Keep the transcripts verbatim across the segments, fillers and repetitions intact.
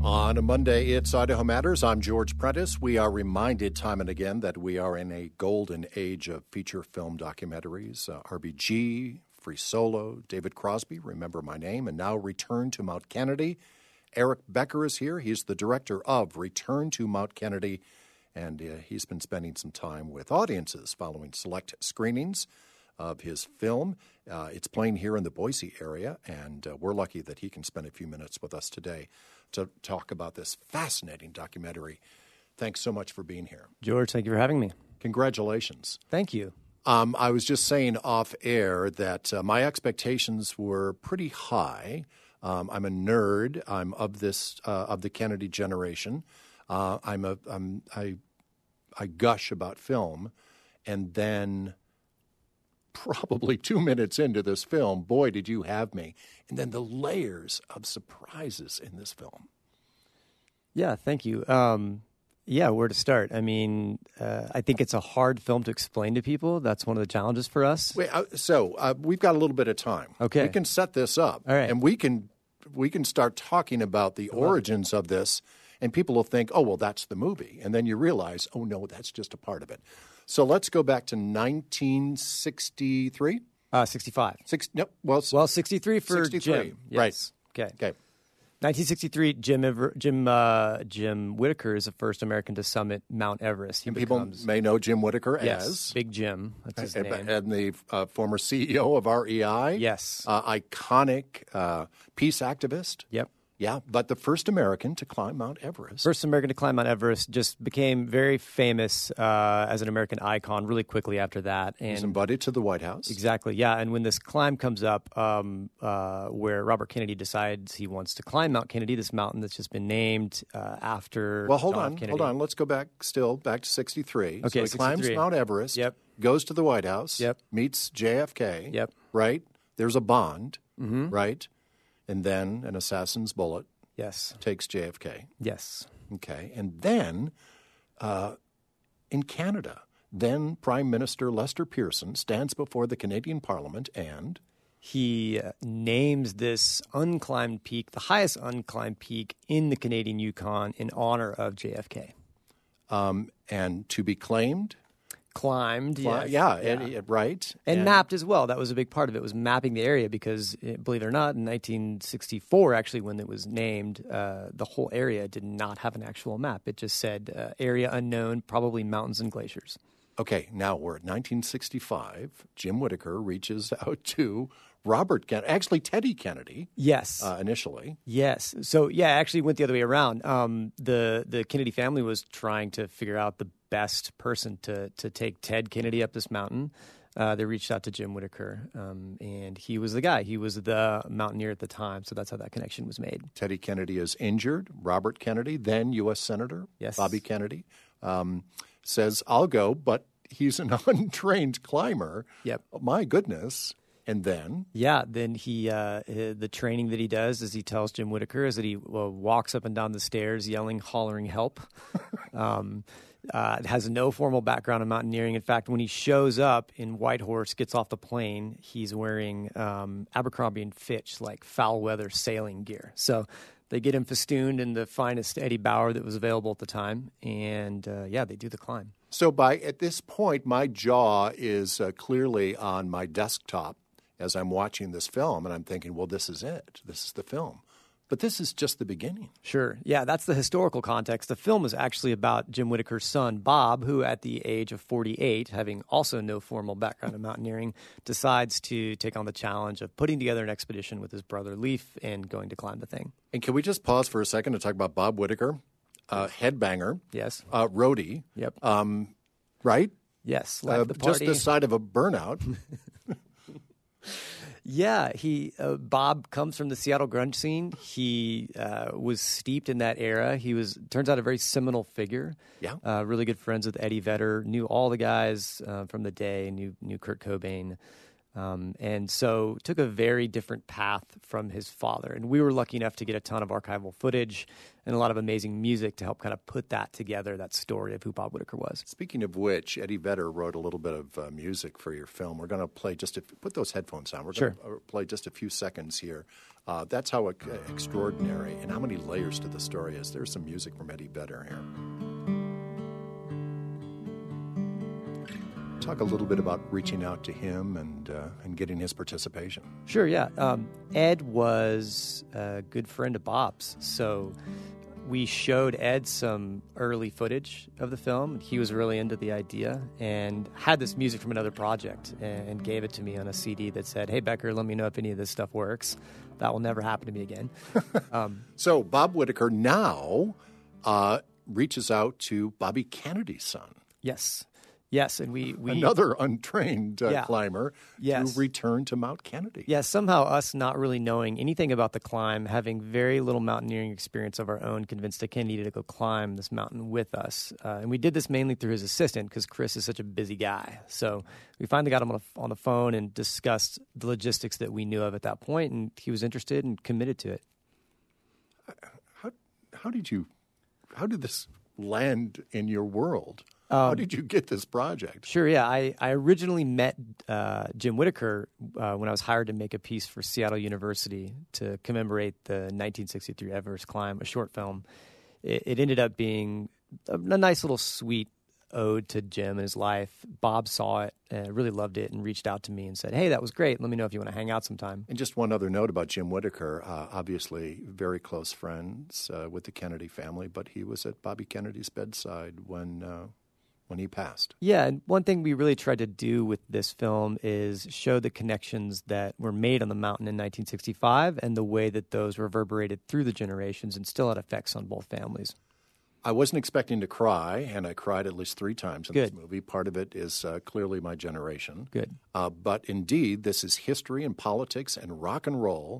On a Monday, it's Idaho Matters. I'm George Prentice. We are reminded time and again that we are in a golden age of feature film documentaries. Uh, R B G, Free Solo, David Crosby, Remember My Name, and now Return to Mount Kennedy. Eric Becker is here. He's the director of Return to Mount Kennedy, and uh, he's been spending some time with audiences following select screenings of his film. Uh, it's playing here in the Boise area, and uh, we're lucky that he can spend a few minutes with us today to talk about this fascinating documentary. Thanks so much for being here. George, thank you for having me. Congratulations. Thank you. Um, I was just saying off air that uh, my expectations were pretty high. Um, I'm a nerd. I'm of this uh, of the Kennedy generation. Uh, I'm a I'm, I I gush about film, and then probably two minutes into this film, boy, did you have me. And then the layers of surprises in this film. Yeah, thank you. Um, yeah, where to start? I mean, uh, I think it's a hard film to explain to people. That's one of the challenges for us. Wait, uh, so uh, we've got a little bit of time. Okay. We can set this up. All right. And we can, we can start talking about the origins of this, and people will think, oh, well, that's the movie. And then you realize, oh, no, that's just a part of it. So let's go back to nineteen sixty-three? Uh, sixty-five. Six, nope, well, Well, sixty-three for sixty-three, Jim. right. Yes. Okay. Okay. nineteen sixty-three, Jim Ever- Jim uh, Jim Whittaker is the first American to summit Mount Everest. He And people becomes, may know Jim Whittaker yes, as Big Jim. That's his and, name. and the uh, former C E O of R E I. Yes. Uh, iconic uh, peace activist. Yep. Yeah, but the first American to climb Mount Everest. First American to climb Mount Everest, just became very famous uh, as an American icon really quickly after that. And He's invited to the White House. Exactly, yeah. And when this climb comes up, um, uh, where Robert Kennedy decides he wants to climb Mount Kennedy, this mountain that's just been named uh, after Well, hold John on, F. Kennedy. hold on. Let's go back still, back to sixty-three. Okay, so he climbs sixty-three. Mount Everest, Yep. goes to the White House, Yep. meets J F K, Yep. right? There's a bond, Mm-hmm. right? And then an assassin's bullet Yes, takes J F K. yes. Okay. And then uh, in Canada, then Prime Minister Lester Pearson stands before the Canadian Parliament and He uh, names this unclimbed peak, the highest unclimbed peak in the Canadian Yukon, in honor of J F K. um, and to be claimed. Climbed, Fly- yes. yeah, and- and- right. And, mapped as well. That was a big part of it, was mapping the area because, eh, believe it or not, in nineteen sixty-four, actually, when it was named, uh, the whole area did not have an actual map. It just said uh, area unknown, probably mountains and glaciers. Okay, now we're at nineteen sixty-five. Jim Whittaker reaches out to Robert Kennedy, actually Teddy Kennedy, Yes. uh, initially. Yes. So, yeah, it actually went the other way around. Um, the, the Kennedy family was trying to figure out the best person to, to take Ted Kennedy up this mountain. Uh, they reached out to Jim Whittaker, um, and he was the guy. He was the mountaineer at the time, so that's how that connection was made. Teddy Kennedy is injured. Robert Kennedy, then U S Senator Yes. Bobby Kennedy, um, says, I'll go, but he's an untrained climber. Yep. My goodness. And then Yeah, then he uh, the training that he does, as he tells Jim Whittaker, is that he uh, walks up and down the stairs yelling, hollering, help. um, uh, has no formal background in mountaineering. In fact, when he shows up in Whitehorse, gets off the plane, he's wearing um, Abercrombie and Fitch, like foul weather sailing gear. So they get him festooned in the finest Eddie Bauer that was available at the time. And uh, yeah, they do the climb. So by at this point, my jaw is uh, clearly on my desktop as I'm watching this film, and I'm thinking, well, this is it. This is the film. But this is just the beginning. Sure. Yeah, that's the historical context. The film is actually about Jim Whittaker's son, Bob, who at the age of forty-eight, having also no formal background in mountaineering, decides to take on the challenge of putting together an expedition with his brother Leif and going to climb the thing. And can we just pause for a second to talk about Bob Whittaker, uh, headbanger, Yes. uh, roadie, Yep. um, right? Yes. Uh, Left the just party. this side of a burnout. Yeah, he uh, Bob comes from the Seattle grunge scene. He uh, was steeped in that era. He was turns out a very seminal figure. Yeah. uh, really good friends with Eddie Vedder. Knew all the guys uh, from the day. Knew knew Kurt Cobain. Um, and so took a very different path from his father. And we were lucky enough to get a ton of archival footage and a lot of amazing music to help kind of put that together, that story of who Bob Whitaker was. Speaking of which, Eddie Vedder wrote a little bit of uh, music for your film. We're going to play just a, put those headphones on. We're going to sure. play just a few seconds here. Uh, that's how uh, extraordinary and how many layers to the story is. There's some music from Eddie Vedder here. Talk a little bit about reaching out to him and uh, and getting his participation. Sure, yeah. Um, Ed was a good friend of Bob's, so we showed Ed some early footage of the film. He was really into the idea and had this music from another project and gave it to me on a C D that said, "Hey, Becker, let me know if any of this stuff works. That will never happen to me again." Um, so Bob Whitaker now uh, reaches out to Bobby Kennedy's son. Yes. Yes, and we... we Another untrained uh, yeah. climber yes. to return to Mount Kennedy. Yeah, somehow us not really knowing anything about the climb, having very little mountaineering experience of our own, convinced that Ken needed to go climb this mountain with us. Uh, and we did this mainly through his assistant because Chris is such a busy guy. So we finally got him on, a, on the phone and discussed the logistics that we knew of at that point, and he was interested and committed to it. How, how did you... How did this land in your world? Um, How did you get this project? Sure, yeah. I, I originally met uh, Jim Whitaker uh, when I was hired to make a piece for Seattle University to commemorate the nineteen sixty-three Everest climb, a short film. It, it ended up being a, a nice little sweet ode to Jim and his life. Bob saw it and really loved it and reached out to me and said, "Hey, that was great. Let me know if you want to hang out sometime." And just one other note about Jim Whitaker, uh, obviously very close friends uh, with the Kennedy family, but he was at Bobby Kennedy's bedside when... Uh, when he passed. Yeah, and one thing we really tried to do with this film is show the connections that were made on the mountain in nineteen sixty-five and the way that those reverberated through the generations and still had effects on both families. I wasn't expecting to cry, and I cried at least three times in Good. this movie. Part of it is uh, clearly my generation. Good. Uh, but indeed, this is history and politics and rock and roll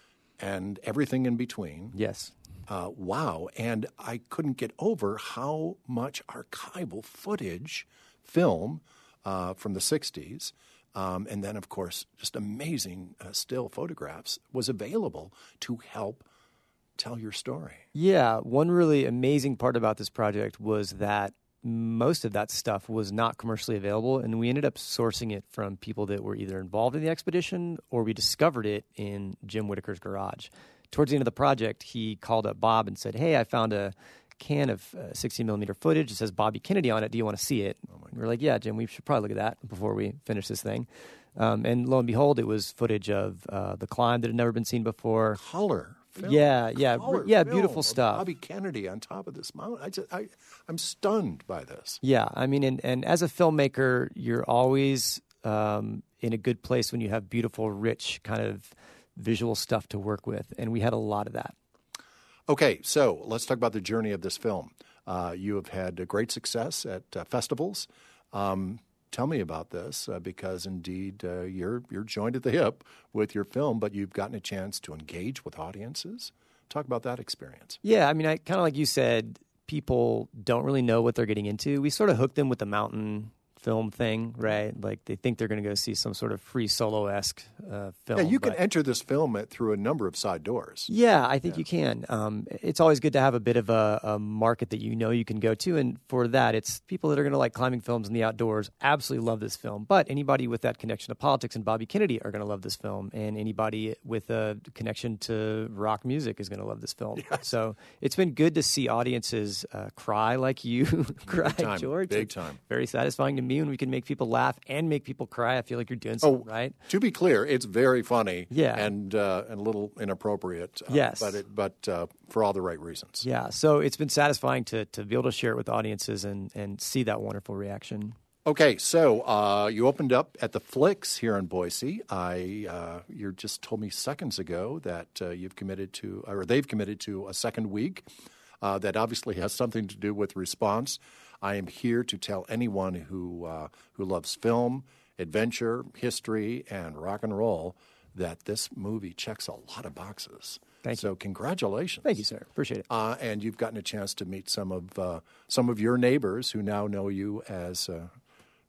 and everything in between. Yes. Uh, wow. And I couldn't get over how much archival footage, film uh, from the sixties, um, and then, of course, just amazing uh, still photographs was available to help tell your story. Yeah. One really amazing part about this project was that most of that stuff was not commercially available, and we ended up sourcing it from people that were either involved in the expedition or we discovered it in Jim Whitaker's garage. Towards the end of the project, he called up Bob and said, "Hey, I found a can of uh, sixty millimeter footage. It says Bobby Kennedy on it. Do you want to see it?" Oh we were like, "Yeah, Jim, we should probably look at that before we finish this thing." Um, and lo and behold, it was footage of uh, the climb that had never been seen before. Color film. Yeah, yeah, Color yeah, film beautiful of stuff. Bobby Kennedy on top of this mountain. I just, I, I'm stunned by this. Yeah, I mean, and, and as a filmmaker, you're always um, in a good place when you have beautiful, rich kind of visual stuff to work with, and we had a lot of that. Okay, so let's talk about the journey of this film. Uh, you have had a great success at uh, festivals. Um, tell me about this, uh, because indeed uh, you're you're joined at the hip with your film, but you've gotten a chance to engage with audiences. Talk about that experience. Yeah, I mean, I kind of like you said, people don't really know what they're getting into. We sort of hooked them with the mountain film thing, right? Like they think they're going to go see some sort of Free Solo-esque uh, film. Yeah, you can but... enter this film at, through a number of side doors. Yeah, I think yeah. you can. Um, it's always good to have a bit of a, a market that you know you can go to, and for that, it's people that are going to like climbing films in the outdoors absolutely love this film. But anybody with that connection to politics and Bobby Kennedy are going to love this film, and anybody with a connection to rock music is going to love this film. Yes. So it's been good to see audiences uh, cry like you cry, Big time. George. Big it's time. Very satisfying to me when we can make people laugh and make people cry. I feel like you're doing something oh, right. To be clear, it's very funny Yeah. and uh, and a little inappropriate. Uh, Yes. But, it, but uh, for all the right reasons. Yeah, so it's been satisfying to to be able to share it with audiences and, and see that wonderful reaction. Okay, so uh, you opened up at the Flicks here in Boise. I uh, you just told me seconds ago that uh, you've committed to, or they've committed to a second week. Uh, that obviously has something to do with response. I am here to tell anyone who uh, who loves film, adventure, history, and rock and roll that this movie checks a lot of boxes. Thank so you. congratulations. Thank you, sir. Appreciate it. Uh, and you've gotten a chance to meet some of uh, some of your neighbors who now know you as uh,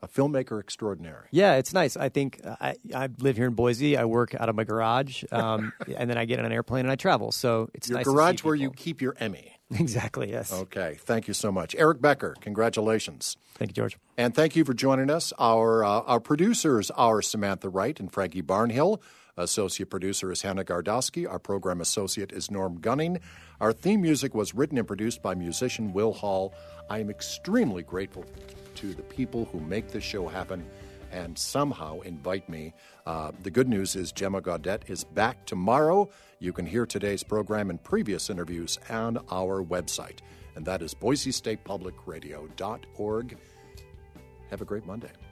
a filmmaker extraordinary. Yeah, it's nice. I think I, I live here in Boise. I work out of my garage, um, and then I get on an airplane and I travel. So it's your nice garage to see where people. you keep your Emmy. Exactly, yes. Okay, thank you so much. Eric Becker, congratulations. Thank you, George. And thank you for joining us. Our, uh, our producers are Samantha Wright and Frankie Barnhill. Associate producer is Hannah Gardowski. Our program associate is Norm Gunning. Our theme music was written and produced by musician Will Hall. I am extremely grateful to the people who make this show happen and somehow invite me. Uh, the good news is Gemma Gaudette is back tomorrow. You can hear today's program and previous interviews on our website, and that is boise state public radio dot org. Have a great Monday.